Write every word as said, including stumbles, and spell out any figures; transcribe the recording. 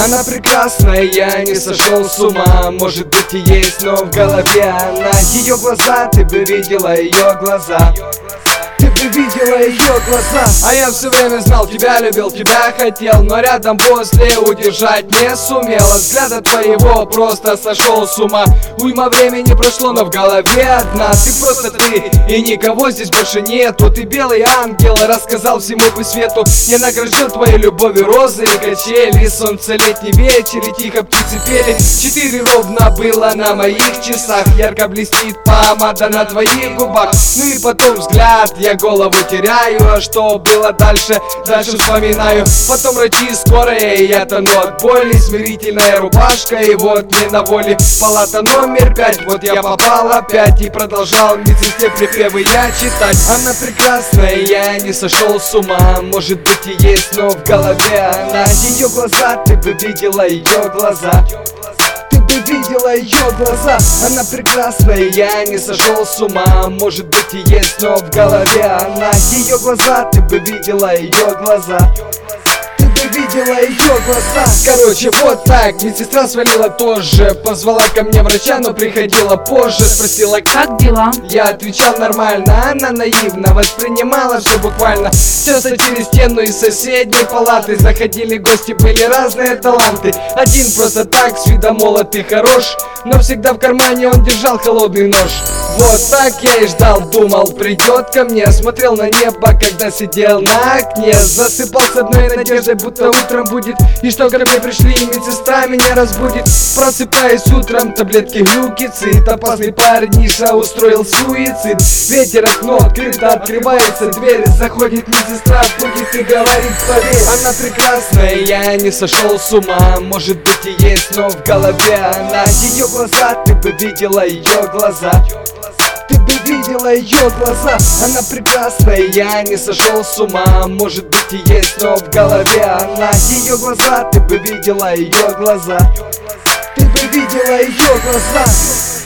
Она прекрасная, я не сошел с ума. Может быть и есть, но в голове она. Ее глаза, ты бы видела ее глаза. Ты бы видела ее глаза. А я все время знал, тебя любил, тебя хотел, но рядом после удержать не сумел. От взгляда твоего просто сошел с ума. Уйма времени прошло, но в голове одна. Ты просто ты, и никого здесь больше нету. Ты белый ангел, рассказал всему по свету. Я награжу твоей любовью розы и качели. Солнце, летний вечер и тихо птицы пели. Четыре ровно было на моих часах. Ярко блестит помада на твоих губах. Ну и потом взгляд, я голову теряю. А что было дальше, дальше вспоминаю. Потом врачи скорые, я тону от боли. Смирительная рубашка, и вот мне на воле. Палата номер пять, вот я попал опять. И продолжал медсестре припевы я читать. Она прекрасная, я не сошел с ума. Может быть и есть, но в голове она. Ее глаза, ты бы видела ее глаза. Ты бы видела ее глаза. Она прекрасная, я не сошел с ума. Может быть и есть, но в голове она. Ее глаза, ты бы видела ее глаза. Ты бы видела ее глаза. Короче, вот так, медсестра свалила тоже. Позвала ко мне врача, но приходила позже. Спросила, как дела? Я отвечал нормально, она наивно воспринимала все буквально. Часто через стену из соседней палаты заходили гости, были разные таланты. Один просто так, с вида молод и хорош, но всегда в кармане он держал холодный нож. Вот так я и ждал, думал, придет ко мне. Смотрел на небо, когда сидел на окне. Засыпал с одной надеждой, будто утром будет. И что ко мне пришли, и медсестра меня разбудит. Просыпаюсь утром, таблетки глюкицид. Опасный парниша устроил суицид. Ветер, окно открыто, открывается дверь. Заходит медсестра, будет и говорит, поверь. Она прекрасная, я не сошел с ума. Может быть и есть, но в голове она. Ее глаза, ты бы видела ее глаза. Ты бы видела ее глаза. Она прекрасная, я не сошел с ума. Может быть и есть, но в голове она. Ее глаза, ты бы видела ее глаза. Ты бы видела ее глаза.